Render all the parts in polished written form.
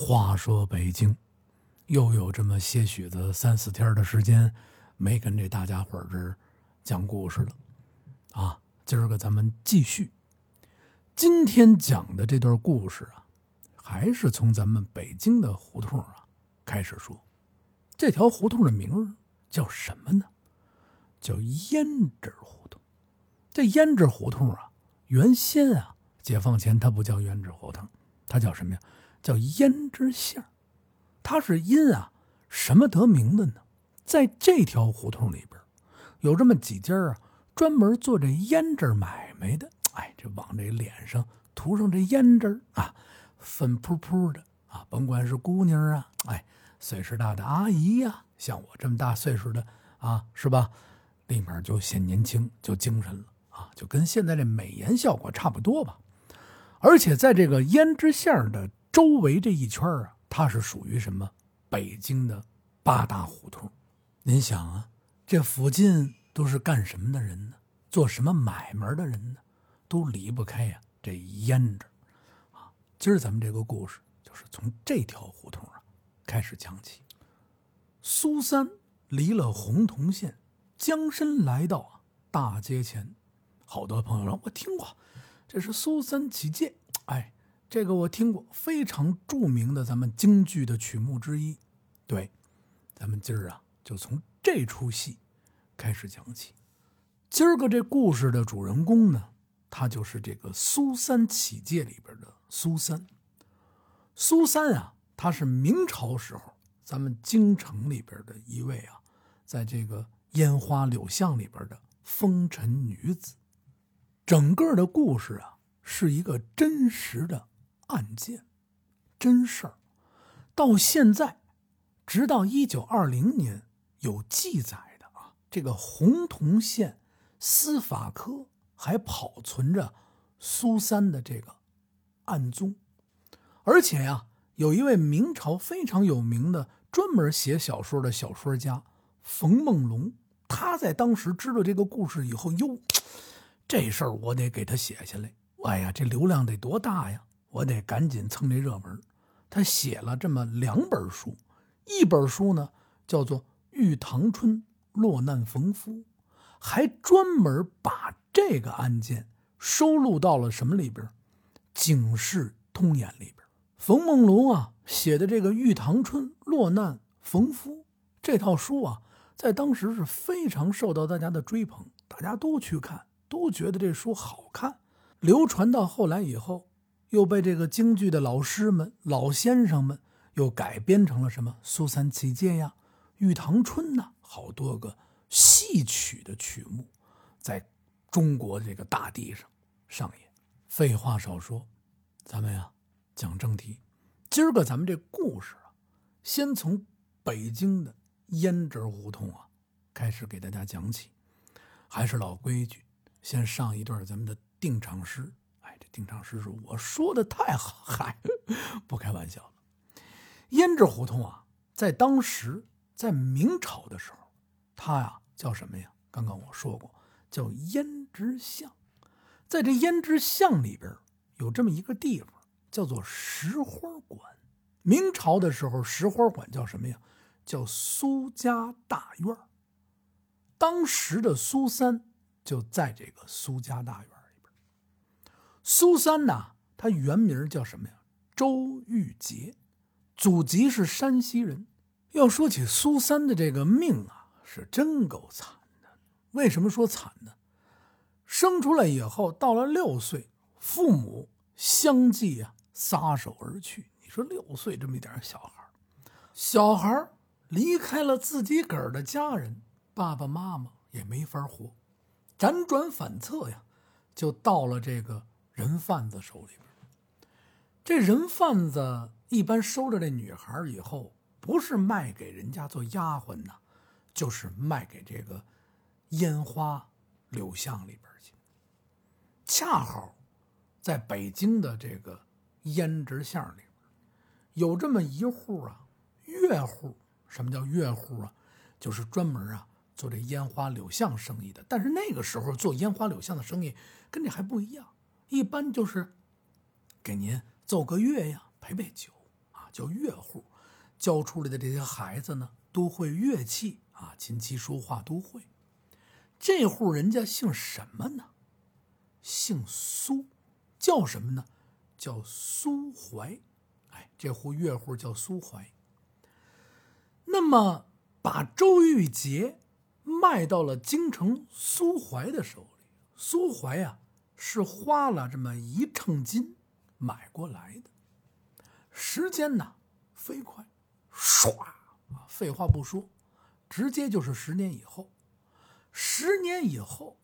话说北京又有这么些许的3-4天的时间没跟这大家伙儿这讲故事了啊！今儿个咱们继续。今天讲的这段故事啊，还是从咱们北京的胡同啊开始说。这条胡同的名儿叫什么呢？叫胭脂胡同。这胭脂胡同啊，原先啊，解放前它不叫胭脂胡同，它叫什么呀？叫胭脂巷。它是因啊什么得名的呢？在这条胡同里边有这么几家啊，专门做这胭脂买卖的。这往这脸上涂上这胭脂啊，粉扑扑的啊，甭管是姑娘啊，岁数大的阿姨呀，像我这么大岁数的啊，是吧？里面就显年轻，就精神了啊，就跟现在这美颜效果差不多吧。而且在这个胭脂巷的周围这一圈啊，它是属于什么？北京的8大胡同。您想啊，这附近都是干什么的人呢？做什么买卖的人呢？都离不开呀这胭脂啊。今儿咱们这个故事就是从这条胡同啊开始讲起。苏三离了洪洞县，将身来到大街前。好多朋友说我听过，这是苏三起解。这个我听过，非常著名的咱们京剧的曲目之一。对，咱们今儿啊就从这出戏开始讲起。今儿个这故事的主人公呢，他就是这个苏三起解里边的苏三。苏三啊，他是明朝时候咱们京城里边的一位啊，在这个烟花柳巷里边的风尘女子。整个的故事啊，是一个真实的案件，真事儿。到现在，直到1920年有记载的啊，这个洪洞县司法科还保存着苏三的这个案宗。而且呀，有一位明朝非常有名的专门写小说的小说家冯梦龙，他在当时知道这个故事以后，这事儿我得给他写下来。这流量得多大呀，我得赶紧蹭这热门。他写了这么2本书，一本书呢叫做《玉堂春落难逢夫》，还专门把这个案件收录到了什么里边？《警世通言》里边。冯梦龙啊写的这个《玉堂春落难逢夫》这套书啊，在当时是非常受到大家的追捧，大家都去看，都觉得这书好看。流传到后来以后，又被这个京剧的老师们、老先生们又改编成了什么苏三起解呀、玉堂春呐，好多个戏曲的曲目，在中国这个大地上上演。废话少说，咱们呀讲正题。今儿个咱们这故事啊，先从北京的胭脂胡同啊开始给大家讲起。还是老规矩，先上一段咱们的定场诗。这定场诗是我说的太好，不开玩笑了。胭脂胡同啊，在当时在明朝的时候，它呀叫什么呀？刚刚我说过，叫胭脂巷。在这胭脂巷里边有这么一个地方，叫做石花馆。明朝的时候，石花馆叫什么呀？叫苏家大院。当时的苏三就在这个苏家大院里边。苏三呢，他原名叫什么呀？周玉杰，祖籍是山西人。要说起苏三的这个命啊，是真够惨的。为什么说惨呢？生出来以后，到了6岁，父母相继撒手而去。你说6岁这么一点小孩离开了自己个儿的家人，爸爸妈妈也没法活，辗转反侧呀，就到了这个人贩子手里边。这人贩子一般收着这女孩以后，不是卖给人家做丫鬟呢，就是卖给这个烟花柳巷里边去。恰好在北京的这个胭脂巷里边，有这么一户啊，乐户。什么叫乐户啊？就是专门做这烟花柳巷生意的。但是那个时候做烟花柳巷的生意跟这还不一样，一般就是给您奏个乐呀，陪陪酒啊， 叫乐户，教出来的这些孩子呢，都会乐器啊，琴棋书画都会。这户人家姓什么呢？姓苏，叫什么呢？叫苏怀。这户乐户叫苏怀。那么把周玉节卖到了京城苏怀的手里，苏怀啊是花了这么1秤金买过来的。时间呢飞快，唰啊，废话不说，直接就是10年以后。10年以后，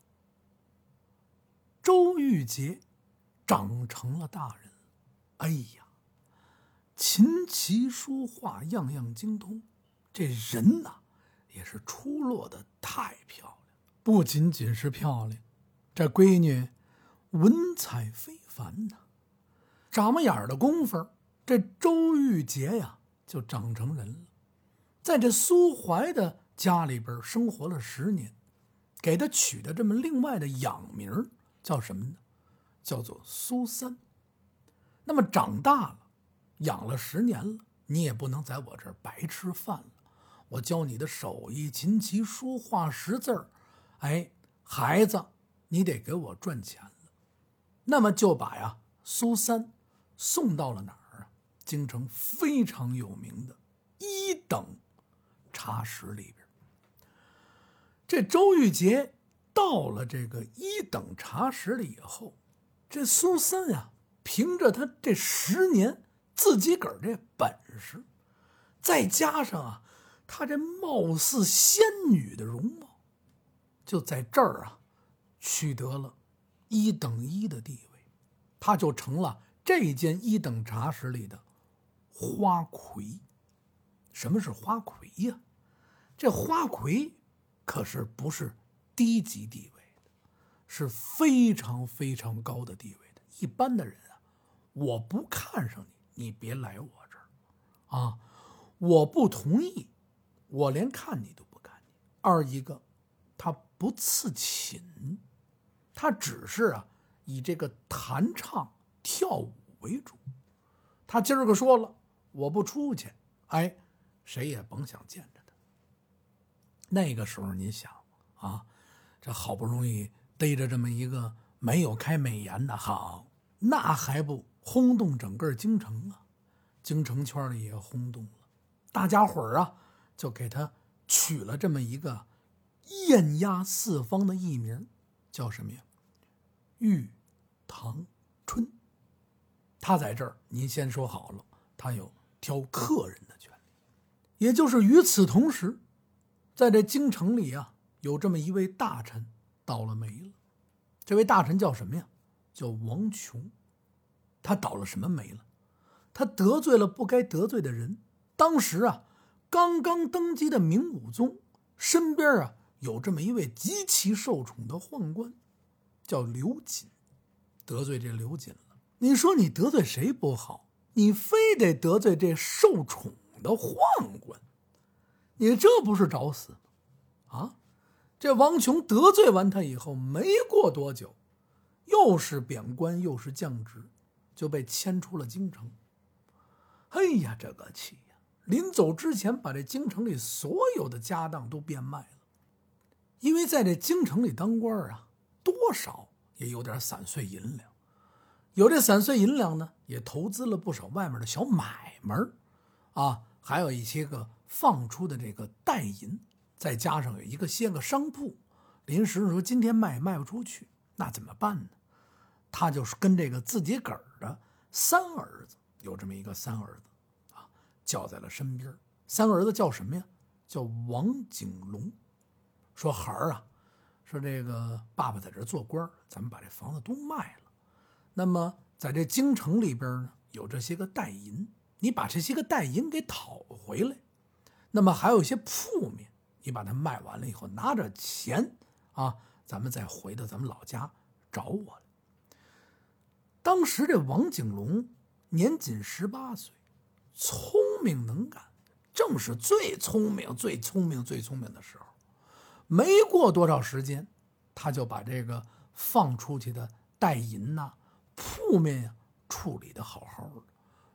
周玉节长成了大人。哎呀，琴棋书画样样精通，这人呐也是出落得太漂亮。不仅仅是漂亮，这闺女文采非凡呐。眨巴眼的功夫，这周玉节呀就长成人了。在这苏怀的家里边生活了10年，给他取的这么另外的养名叫什么呢？叫做苏三。那么长大了，养了10年了，你也不能在我这儿白吃饭了。我教你的手艺，琴棋书画识字儿，孩子，你得给我赚钱了。那么就把苏三送到了哪儿啊？京城非常有名的1等茶室里边。这周玉节到了这个1等茶室里以后，这苏三呀，凭着他这10年自己个儿这本事，再加上他这貌似仙女的容貌，就在这儿取得了1等1的地位，他就成了这间1等茶室里的花魁。什么是花魁呀？这花魁可是不是低级地位的，是非常非常高的地位的。一般的人我不看上你，你别来我这儿啊！我不同意，我连看你都不看你。二一个，他不刺琴，他只是以这个弹唱跳舞为主。他今儿个说了，我不出去，谁也甭想见着他。那个时候你想这好不容易逮着这么一个没有开美颜的，好，那还不轰动整个京城啊？京城圈里也轰动了，大家伙儿就给他取了这么一个艳压四方的艺名，叫什么呀？玉堂春。他在这儿，您先说好了，他有挑客人的权利。也就是与此同时，在这京城里有这么一位大臣倒了霉了。这位大臣叫什么呀？叫王琼。他倒了什么霉了？他得罪了不该得罪的人。当时刚刚登基的明武宗身边有这么一位极其受宠的宦官，叫刘瑾，得罪这刘瑾了。你说你得罪谁不好，你非得得罪这受宠的宦官，你这不是找死吗？这王琼得罪完他以后，没过多久，又是贬官又是降职，就被迁出了京城。哎呀，这个气呀！临走之前，把这京城里所有的家当都变卖了。因为在这京城里当官多少也有点散碎银两，有这散碎银两呢，也投资了不少外面的小买卖还有一些个放出的这个代银，再加上有一些个商铺，临时说今天卖不出去，那怎么办呢？他就是跟这个自己个儿的3儿子，有这么一个3儿子叫在了身边。3儿子叫什么呀？叫王景龙。说孩儿说这个爸爸在这做官，咱们把这房子都卖了。那么在这京城里边呢，有这些个代银，你把这些个代银给讨回来。那么还有一些铺面，你把它卖完了以后，拿着钱咱们再回到咱们老家找我来。当时这王景龙年仅18岁，聪明能干，正是最聪明的时候。没过多少时间，他就把这个放出去的代银铺面处理得好好的，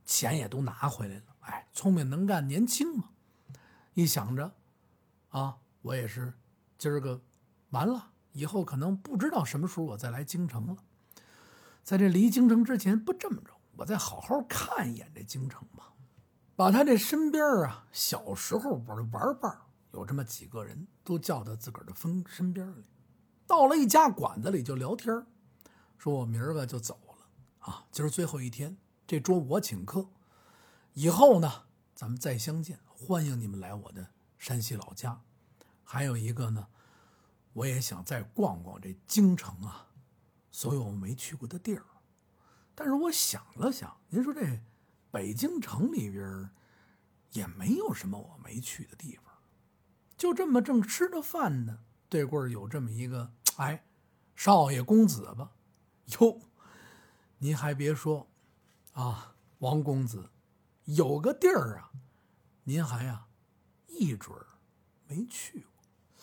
钱也都拿回来了。哎，聪明能干，年轻嘛，一想着啊，我也是今儿个完了，以后可能不知道什么时候我再来京城了。在这离京城之前，不这么着，我再好好看一眼这京城吧。把他这身边啊，小时候我的玩伴有这么几个人，都叫到自个儿的身边里。到了一家馆子里就聊天，说我明儿个就走了啊，今儿最后一天，这桌我请客，以后呢咱们再相见，欢迎你们来我的山西老家。还有一个呢，我也想再逛逛这京城啊，所有我没去过的地儿。但是我想了想，您说这北京城里边也没有什么我没去的地方。就这么正吃着饭呢，对过有这么一个少爷公子吧。哟，您还别说啊，王公子有个地儿啊，您还一准儿没去过。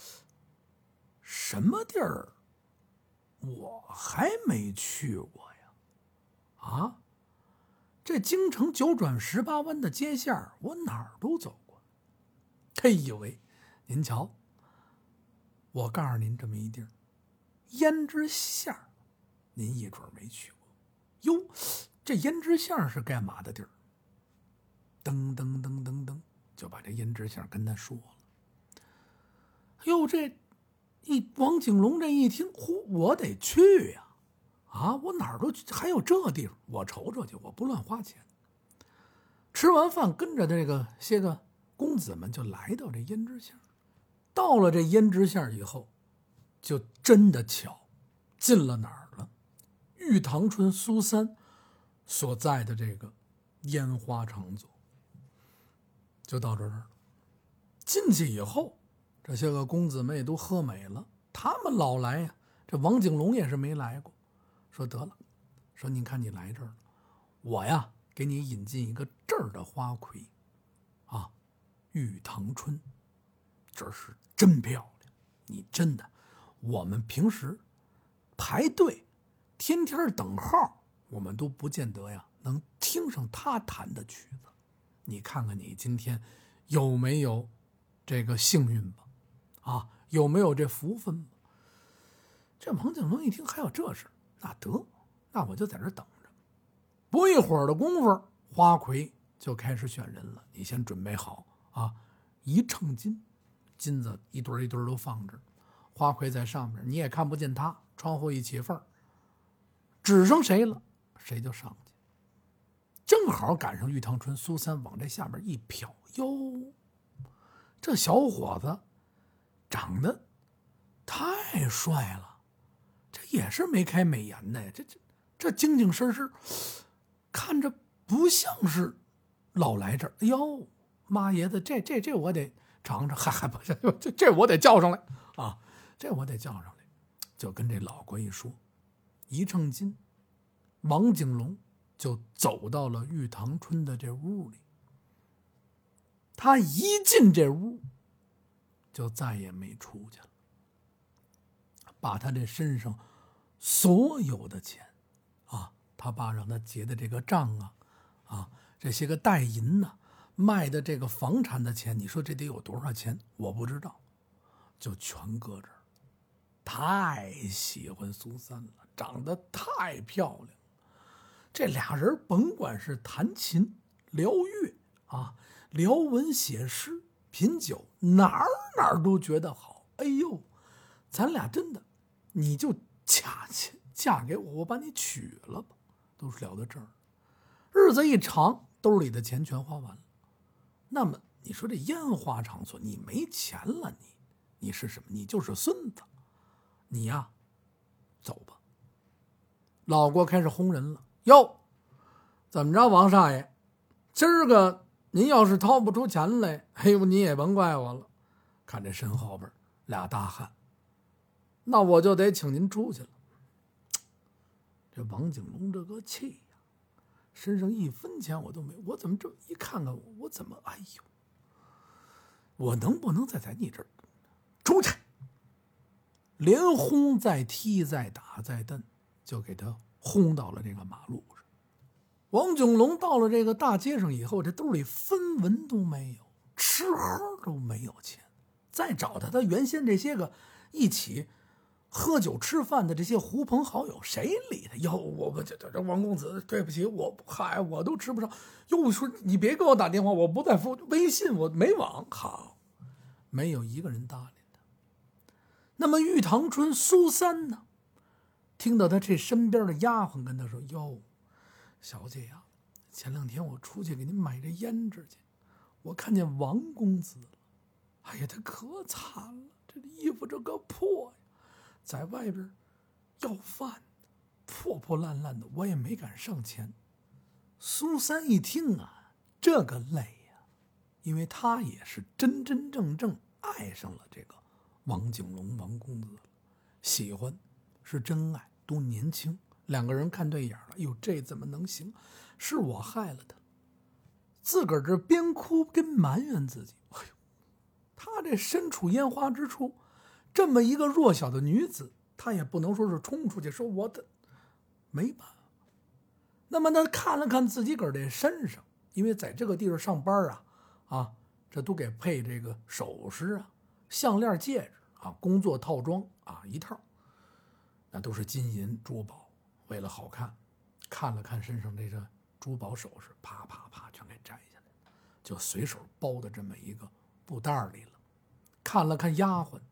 什么地儿我还没去过呀？啊，这京城九转18弯的街巷，我哪儿都走过。嘿呦喂，您瞧，我告诉您这么一地儿，胭脂巷，您一准没去过。哟，这胭脂巷是干嘛的地儿？噔噔噔噔噔，就把这胭脂巷跟他说了。哟，这王景龙这一听，我得去呀！啊，我哪儿都去，还有这地方，我瞅瞅去，我不乱花钱。吃完饭，跟着这个些个公子们就来到这胭脂巷。到了这胭脂巷以后，就真的巧，进了哪儿了？玉堂春苏三所在的这个烟花场所，就到这儿了。进去以后，这些个公子们也都喝美了，他们老来呀。这王景龙也是没来过，说得了，说你看你来这儿了，我呀给你引进一个这儿的花魁啊，玉堂春，这是真漂亮。你真的，我们平时排队天天等号，我们都不见得呀能听上他弹的曲子。你看看你今天有没有这个幸运吧？啊，有没有这福分吧？这王景龙一听还有这事，那得，那我就在这等着。不一会儿的功夫，花魁就开始选人了。你先准备好啊，一称金，金子一堆一堆都放着，花魁在上面，你也看不见他，窗户一起缝，指上谁了，谁就上去。正好赶上玉堂春苏三往这下面一瞟，哟，这小伙子长得太帅了，这也是眉开美颜的呀，这精精神神，看着不像是老来这儿。哎呦，妈爷的，这我得尝尝，还不是这我得叫上来啊，这我得叫上来。就跟这老国一说，一称金，王景龙就走到了玉堂春的这屋里。他一进这屋，就再也没出去了。把他这身上所有的钱啊，他爸让他结的这个账啊，这些个代银呐，卖的这个房产的钱，你说这得有多少钱？我不知道，就全搁这儿。太喜欢苏三了，长得太漂亮了。这俩人甭管是弹琴、聊乐啊、聊文、写诗、品酒，哪儿都觉得好。哎呦，咱俩真的，你就嫁给我，我把你娶了吧，都是聊到这儿。日子一长，兜里的钱全花完了。那么你说这烟花场所，你没钱了，你是什么？你就是孙子。你呀，走吧。老郭开始轰人了。哟，怎么着，王少爷？今儿个您要是掏不出钱来，哎呦，你也甭怪我了。看这身后边俩大汉，那我就得请您出去了。这王景龙这个气呀，身上一分钱我都没，我怎么这一看看我怎么，哎呦，我能不能再在你这儿出去？连轰再踢再打再蹬，就给他轰到了这个马路上。 王炯龙到了这个大街上以后，这兜里分文都没有，吃喝都没有钱。再找他原先这些个一起喝酒吃饭的这些狐朋好友，谁理他？哟，我这王公子，对不起，我都吃不上。哟，说你别给我打电话，我不在微信，我没网。好，没有一个人搭理他。那么玉堂春苏三呢？听到他这身边的丫鬟跟他说：“哟，小姐呀，前2天我出去给您买这胭脂去，我看见王公子了。哎呀，他可惨了，这衣服这个破呀，在外边要饭，破破烂烂的，我也没敢上前。”苏三一听啊，这个累呀，因为他也是真真正正爱上了这个王炯龙王公子了，喜欢是真爱，都年轻，2个人看对眼了。哟，这怎么能行？是我害了他。自个儿这边哭边埋怨自己。哎呦，他这身处烟花之处，这么一个弱小的女子，他也不能说是冲出去说我的，没办法。那么他看了看自己个儿的身上，因为在这个地方上班啊，这都给配这个首饰啊、项链、戒指啊、工作套装啊一套，那都是金银珠宝。为了好看，看了看身上这个珠宝首饰，啪啪啪全给摘下来，就随手包的这么一个布袋里了。看了看丫鬟，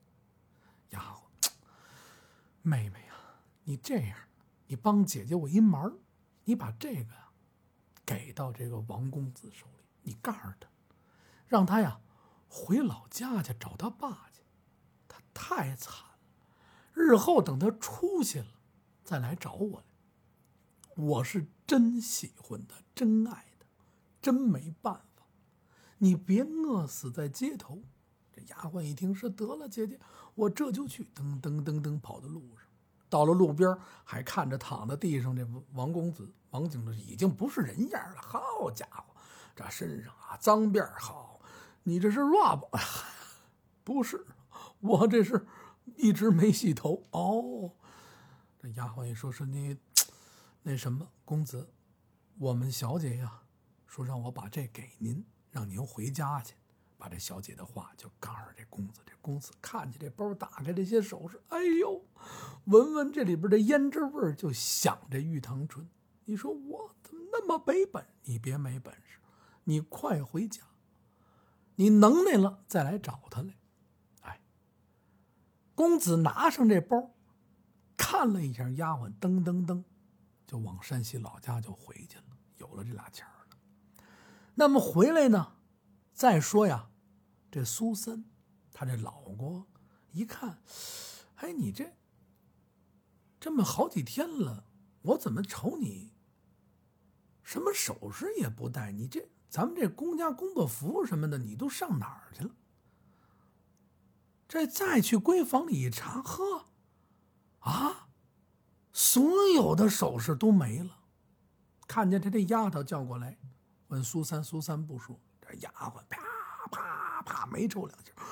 妹妹呀，你这样，你帮姐姐我一忙，你把这个呀给到这个王公子手里，你告诉他，让他呀回老家去找他爸去，他太惨了，日后等他出息了再来找我来。我是真喜欢他，真爱他，真没办法，你别饿死在街头。这丫鬟一听是得了，姐姐，我这就去，噔噔噔噔跑到路上，到了路边还看着躺在地上这王公子王炯龙，已经不是人样了。好家伙，这身上啊脏辫好，你这是 rub？ 不是，我这是一直没洗头。哦，这丫鬟一说是那什么公子，我们小姐呀说让我把这给您，让您回家去。把这小姐的话就告诉这公子，这公子看见这包，打开这些首饰，哎呦，闻闻这里边的胭脂味就想这玉堂春。你说我怎么那么没本事？你别没本事，你快回家，你能耐了再来找他来。哎，公子拿上这包，看了一下丫鬟，噔噔噔就往山西老家就回去了，有了这俩钱了。那么回来呢，再说呀，这苏三他这老公一看，哎，你这么好几天了，我怎么瞅你什么首饰也不戴，你咱们这公家工作服什么的你都上哪儿去了？这再去闺房里一查，呵，啊，所有的首饰都没了。看见这丫头叫过来问苏三，苏三不说，这丫鬟啪啪啪没抽2下，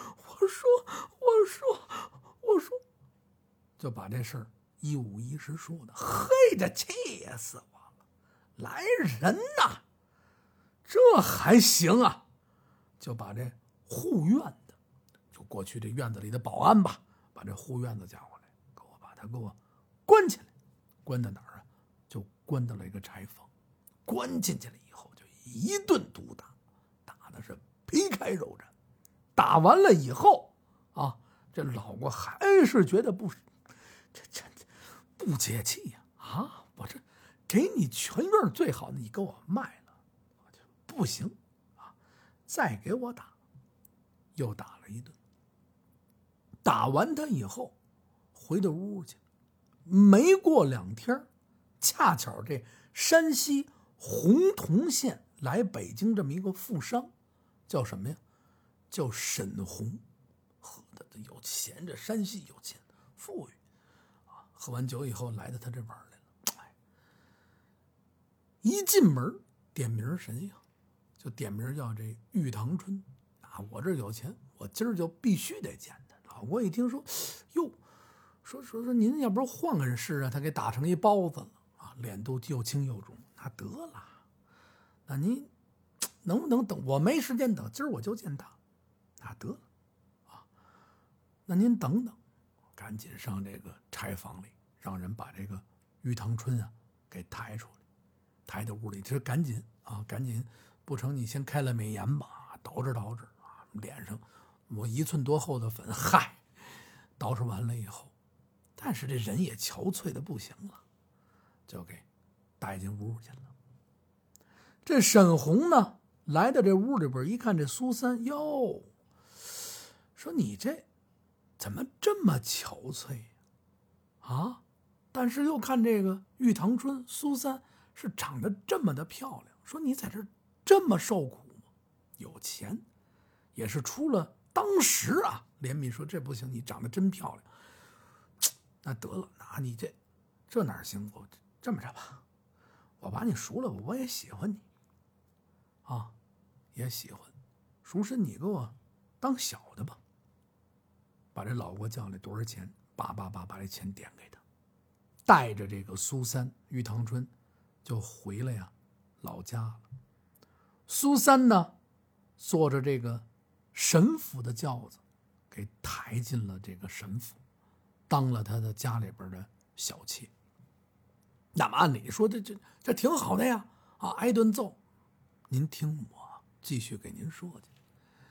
我说，就把这事儿一五一十说的，嘿，这气死我了！来人呐，这还行啊？就把这护院的，就过去这院子里的保安吧，把这护院子叫过来，把他给我关起来。关到哪儿啊？就关到了一个柴房。关进去了以后，就一顿毒打，打的是皮开肉绽。打完了以后啊，这老郭还是觉得这不解气呀！啊，我这给你全院最好的，你给我卖了，不行啊！再给我打，又打了一顿。打完他以后，回到屋去。没过2天，恰巧这山西洪洞县来北京这么一个富商，叫什么呀？叫沈洪。喝的有钱，这山西有钱，富裕啊！喝完酒以后来到他这玩来了。哎，一进门点名谁呀？就点名叫这玉堂春啊！我这有钱，我今儿就必须得见他。老郭一听说，哟，说您要不换个人试啊？他给打成一包子了啊，脸都又青又肿。那得了， 那您能不能等？我没时间等，今儿我就见他。那得了啊，那您等等，赶紧上这个柴房里，让人把这个于腾春啊给抬出来，抬到屋里，这赶紧啊，赶紧，不成你先开了美颜吧，捯饬捯饬啊，脸上抹1寸多厚的粉，嗨，捯饬完了以后，但是这人也憔悴的不行了，就给带进屋去了。这沈红呢，来到这屋里边一看，这苏三哟，说你这怎么这么憔悴啊？但是又看这个玉堂春苏三是长得这么的漂亮，说你在这这么受苦吗？有钱，也是出了当时啊，怜悯说这不行，你长得真漂亮。那得了，那你这哪行？我这么着吧，我把你赎了，我也喜欢你啊，也喜欢，赎身你给我当小的吧。把这老郭叫来，多少钱？把这钱点给他，带着这个苏三、于堂春就回来呀老家了。苏三呢，坐着这个神府的轿子，给抬进了这个神府，当了他的家里边的小妾。那么按理说这挺好的呀，啊，挨顿揍。您听我继续给您说去。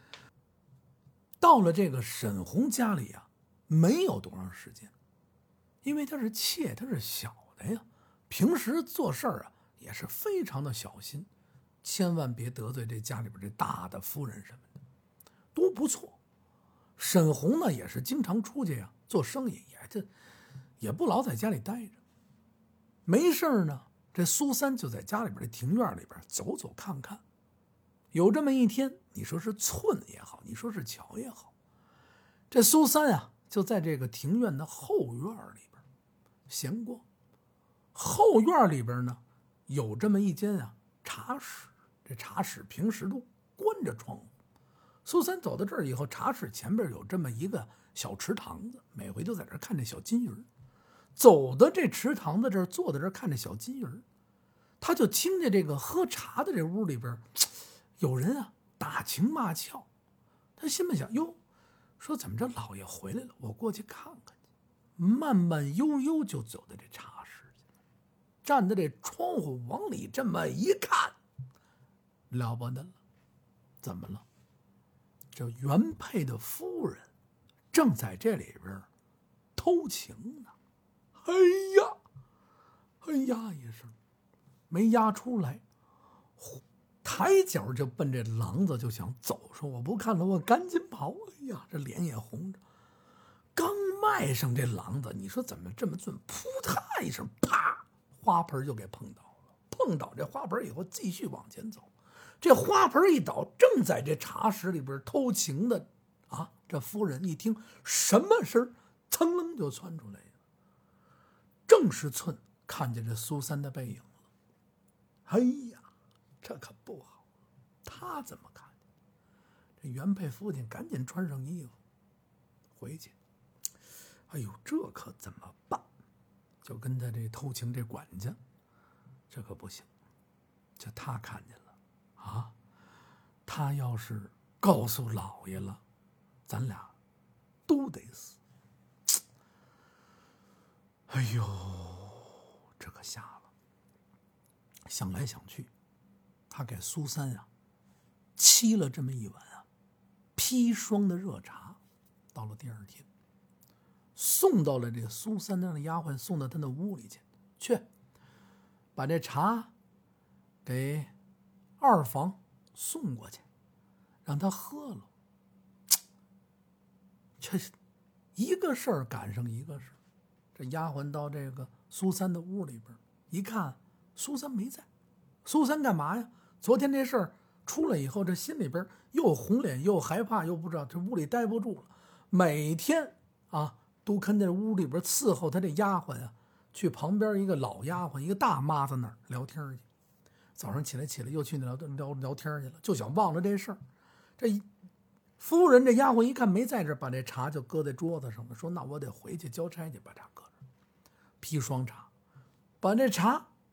到了这个沈红家里啊，没有多长时间，因为他是妾，他是小的呀，平时做事啊也是非常的小心，千万别得罪这家里边这大的夫人什么的，都不错。沈红呢也是经常出去呀做生意，也不老在家里待着。没事呢，这苏三就在家里边的庭院里边走走看看。有这么一天，你说是寸也好，你说是巧也好，这苏三啊就在这个庭院的后院里边闲逛。后院里边呢有这么一间啊茶室，这茶室平时都关着窗户。苏三走到这儿以后，茶室前边有这么一个小池塘子，每回都在这儿看这小金鱼。走到这池塘子这儿，坐在这儿看这小金鱼，他就听见这个喝茶的这屋里边有人啊打情骂俏。他心里想，哟，说怎么着老爷回来了，我过去看看去。慢慢悠悠就走到这茶室去，站在这窗户往里这么一看，了不得了，怎么了？这原配的夫人正在这里边偷情呢。哎呀，哎呀一声，没压出来，抬脚就奔这廊子就想走，说我不看了，我赶紧跑。哎呀，这脸也红着，刚迈上这廊子，你说怎么这么准？扑嗒一声，啪，花盆就给碰倒了。碰倒这花盆以后，继续往前走。这花盆一倒，正在这茶室里边偷情的啊，这夫人一听什么声，噌楞就窜出来了。正是寸看见这苏三的背影了。哎呀，这可不好，他怎么看见？这原配父亲赶紧穿上衣服回去。哎呦，这可怎么办？就跟他这偷情这管家，这可不行，这他看见了啊，他要是告诉老爷了，咱俩都得死。哎呦，这可下了。想来想去，他给苏三啊沏了这么一碗啊砒霜的热茶。到了第二天，送到了这个苏三那丫鬟送到他那屋里去，把这茶给二房送过去，让他喝了。这一个事儿赶上一个事儿。这丫鬟到这个苏三的屋里边一看，苏三没在。苏三干嘛呀？昨天这事儿出来以后，这心里边又红脸又害怕，又不知道这屋里待不住了。每天啊，都跟这屋里边伺候他这丫鬟啊，去旁边一个老丫鬟，一个大妈子那儿聊天去。早上起来又去聊天去了，就想忘了这事儿。这夫人这丫鬟一看没在这儿，把这茶就搁在桌子上了，说那我得回去交差去，把茶搁这儿。砒霜茶，把这茶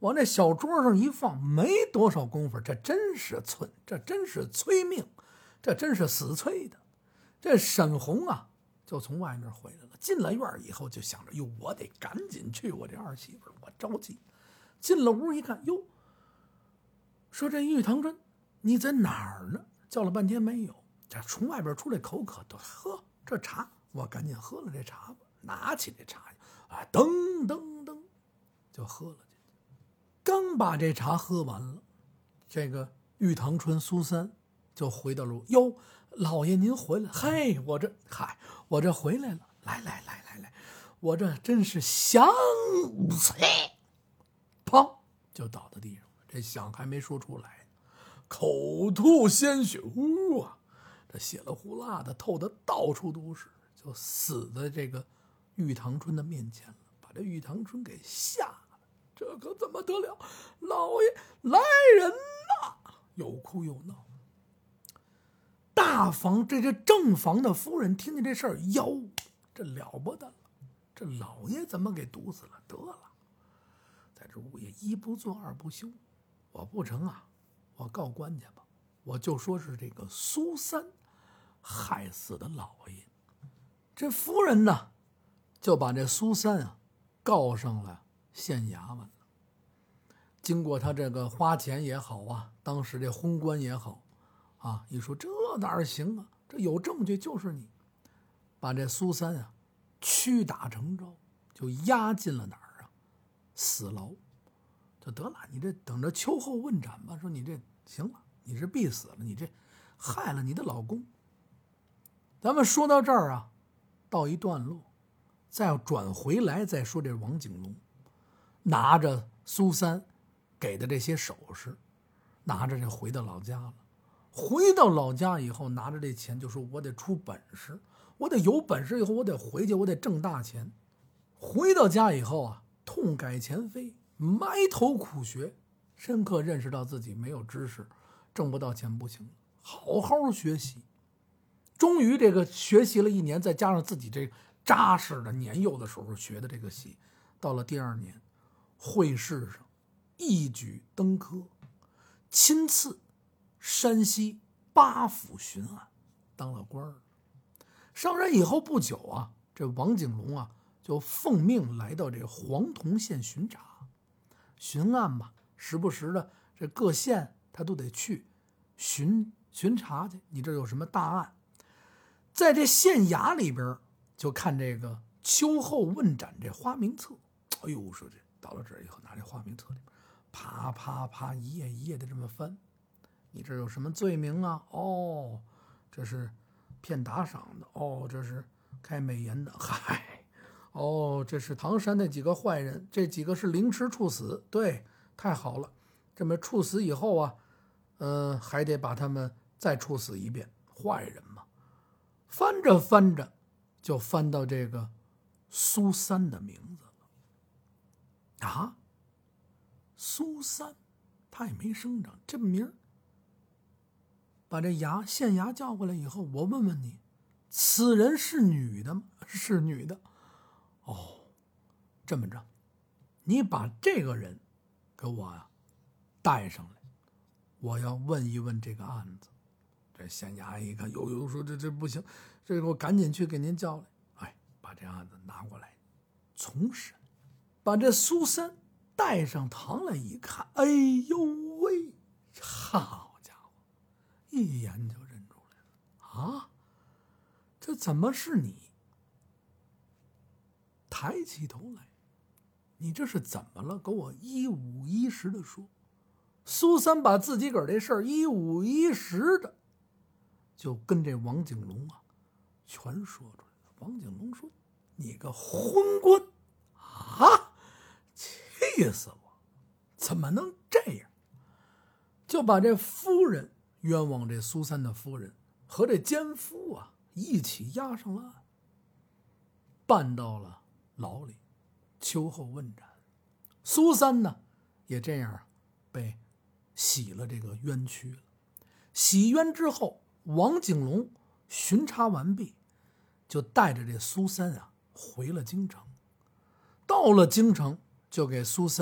往那小桌上一放，没多少功夫，这真是寸，这真是催命，这真是死催的。这沈红啊，就从外面回来了，进了院以后就想着，哟，我得赶紧去我这儿媳妇，我着急。进了屋一看，哟，说这玉堂春，你在哪儿呢？叫了半天没有。这从外边出来口渴，喝这茶，我赶紧喝了这茶吧。拿起这茶啊，噔噔噔，就喝了进去。刚把这茶喝完了，这个玉堂春苏三就回到了，哟，老爷您回来，嘿，我这回来了，来，我这真是想死，砰，就倒在地上了。这响还没说出来，口吐鲜血，啊，这血了呼啦的，透的到处都是，就死在这个玉堂春的面前了，把这玉堂春给吓了。这可怎么得了？老爷来人呐！又哭又闹。大房这正房的夫人听见这事儿，哟，这了不得了，这老爷怎么给毒死了？得了，在这屋也一不做二不休，我不成啊，我告官去吧，我就说是这个苏三害死的老爷。这夫人呢，就把这苏三啊告上了县衙门了。经过他这个花钱也好啊，当时这轰官也好啊，一说这哪行啊，这有证据就是你，把这苏三啊屈打成招，就押进了哪儿啊？死牢。就得了，你这等着秋后问斩吧。说你这行了，你这必死了，你这害了你的老公。咱们说到这儿啊，到一段落，再转回来再说这王景龙拿着苏三给的这些首饰，拿着这回到老家了。回到老家以后，拿着这钱就说我得出本事，我得有本事以后我得回去，我得挣大钱。回到家以后啊，痛改前非，埋头苦学，深刻认识到自己没有知识，挣不到钱不行，好好学习。终于这个学习了1年，再加上自己这扎实的年幼的时候学的这个戏，到了第2年，会试上一举登科，亲赐山西8府巡按，当了官儿。上任以后不久啊，这王景龙啊就奉命来到这个黄铜县巡查，巡按嘛，时不时的这各县他都得去巡查去。你这有什么大案，在这县衙里边就看这个秋后问斩这花名册。哎呦，说这到了这儿以后，拿这花名册里边啪啪啪一页一页的这么翻，你这有什么罪名啊？哦，这是骗打赏的，哦，这是开美颜的，嗨，哦，这是唐山那几个坏人，这几个是凌迟处死，对，太好了，这么处死以后啊，还得把他们再处死一遍，坏人嘛。翻着翻着，就翻到这个苏三的名字了。啊，苏三，他也没声张，这名儿。把这县衙叫过来以后，我问问你，此人是女的吗？是女的。哦，这么着，你把这个人给我呀带上来，我要问一问这个案子。这县衙一看，有说这不行，这个我赶紧去给您叫来。哎，把这案子拿过来，重审。把这苏三带上堂来一看，哎呦喂，好家伙，一眼就认出来了啊！这怎么是你？抬起头来，你这是怎么了？给我一五一十的说。苏三把自己个儿这事儿一五一十的就跟这王景龙啊全说出来了。王景龙说：“你个昏官啊，气死我！怎么能这样？”就把这夫人冤枉这苏三的夫人和这奸夫啊一起押上了岸，办到了牢里，秋后问斩。苏三呢也这样被洗了这个冤屈了。洗冤之后，王景龙巡查完毕，就带着这苏三啊回了京城。到了京城，就给苏三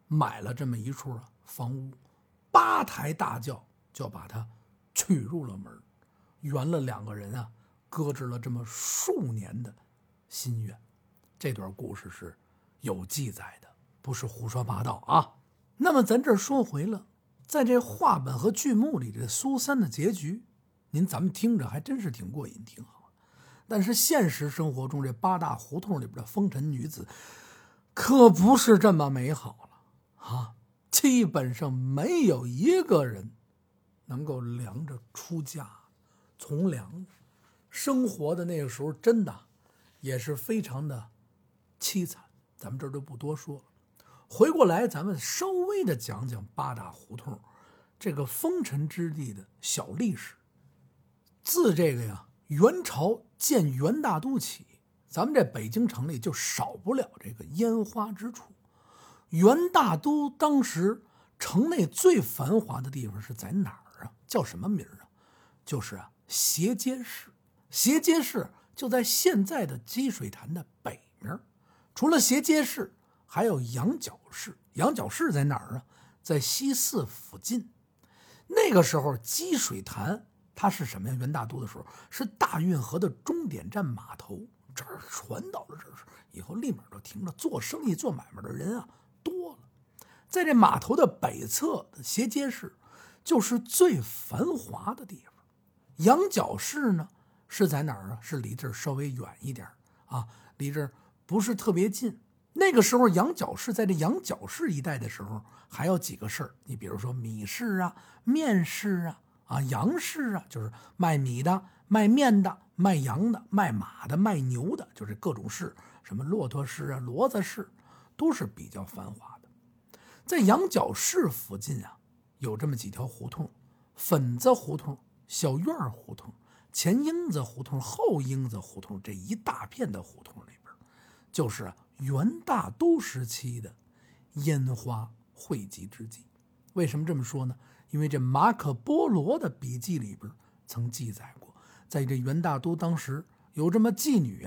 买了这么一处房屋，8抬大轿就把他娶入了门，圆了2个人搁置了这么数年的心愿。这段故事是有记载的，不是胡说八道啊。那么咱这说回了，在这话本和剧目里这苏三的结局，咱们听着还真是挺过瘾挺好。但是现实生活中这8大胡同里边的风尘女子可不是这么美好了基本上没有一个人能够凉着出嫁从良，生活的那个时候真的也是非常的凄惨，咱们这儿就不多说了。回过来咱们稍微的讲讲8大胡同这个风尘之地的小历史。自这个元朝建元大都起，咱们这北京城里就少不了这个烟花之处。元大都当时城内最繁华的地方是在哪儿叫什么名就是斜街市。斜街市就在现在的积水潭的北面。除了斜街市，还有羊角市。羊角市在哪儿在西四附近。那个时候积水潭它是什么呀？元大都的时候是大运河的终点站码头，这儿船到了这儿以后立马就停了，做生意做买卖的人多了。在这码头的北侧的斜街市就是最繁华的地方。羊角市呢是在哪儿是离这儿稍微远一点离这儿不是特别近。那个时候羊角市在这羊角市一带的时候还有几个市儿，你比如说米市面市羊市就是卖米的、卖面的、卖羊的、卖马的、卖牛的，就是各种市，什么骆驼市骡子市都是比较繁华的。在羊角市附近有这么几条胡同：粉子胡同、小院胡同、前英子胡同、后英子胡同，这一大片的胡同里边就是元大都时期的烟花汇集之地。为什么这么说呢？因为这马可波罗的笔记里边曾记载过，在这元大都当时有这么妓女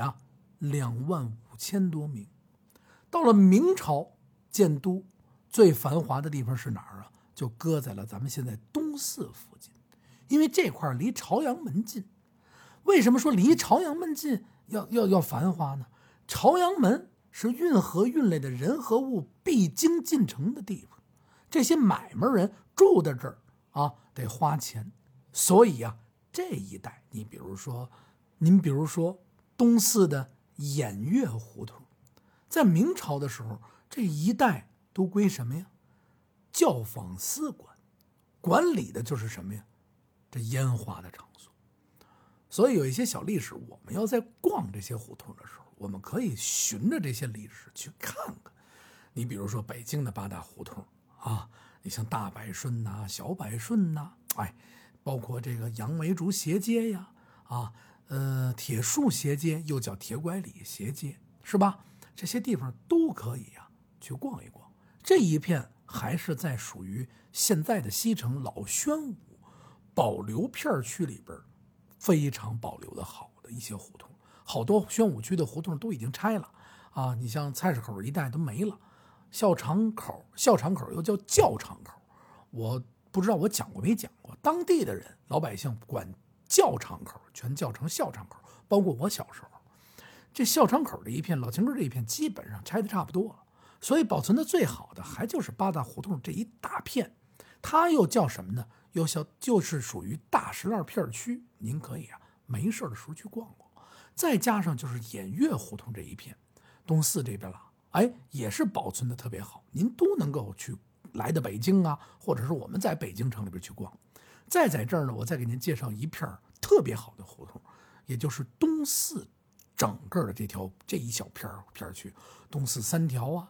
25000多名。到了明朝建都，最繁华的地方是哪儿就搁在了咱们现在东四附近，因为这块离朝阳门近。为什么说离朝阳门近要繁华呢？朝阳门是运河运来的人和物必经进城的地方，这些买卖人住在这儿得花钱，所以这一带，您比如说东四的偃月胡同，在明朝的时候，这一带都归什么呀？教坊司管，管理的就是什么呀？这烟花的场所。所以有一些小历史，我们要在逛这些胡同的时候，我们可以循着这些历史去看看。你比如说北京的8大胡同你像大百顺小百顺包括这个杨梅竹斜街铁树斜街，又叫铁拐李斜街，是吧？这些地方都可以去逛一逛。这一片还是在属于现在的西城老宣武保留片区里边非常保留的好的一些胡同。好多宣武区的胡同都已经拆了你像菜市口一带都没了。校场口又叫教场口，我不知道我讲过没讲过，当地的人老百姓管教场口全叫成校场口，包括我小时候。这校场口的一片老清根这一片基本上拆的差不多了，所以保存的最好的还就是8大胡同这一大片。它又叫什么呢？就是属于大石栏片区，您可以没事的时候去逛逛。再加上就是偃月胡同这一片，东四这边也是保存的特别好，您都能够去来的北京或者是我们在北京城里边去逛。再在这儿呢，我再给您介绍一片特别好的胡同，也就是东四整个的这一小片区，东四3条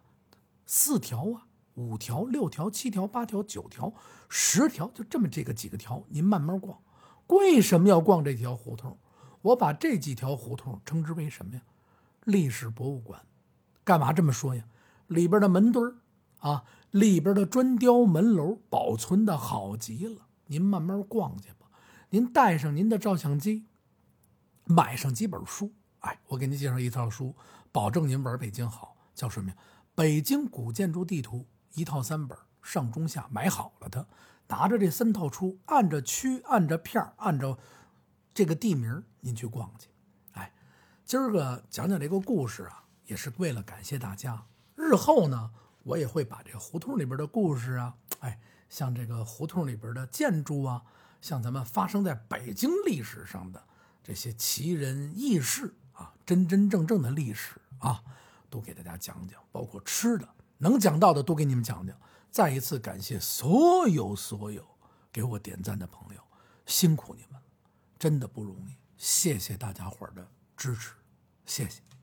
4条5条6条7条8条9条10条，就这么几个条，您慢慢逛。为什么要逛这条胡同？我把这几条胡同称之为什么呀？历史博物馆。干嘛这么说呀？里边的门墩里边的砖雕门楼保存的好极了，您慢慢逛去吧。您带上您的照相机，买上几本书，我给您介绍一套书，保证您玩北京好，叫什么呀？北京古建筑地图 1套3本，上中下买好了的，拿着这3套书，按着区、按着片、按照这个地名您去逛去。哎，今儿个讲讲这个故事啊，也是为了感谢大家。日后呢，我也会把这个胡同里边的故事啊，像这个胡同里边的建筑啊，像咱们发生在北京历史上的这些奇人异事啊，真真正正的历史啊，都给大家讲讲，包括吃的，能讲到的都给你们讲讲。再一次感谢所有给我点赞的朋友，辛苦你们了，真的不容易，谢谢大家伙的支持，谢谢。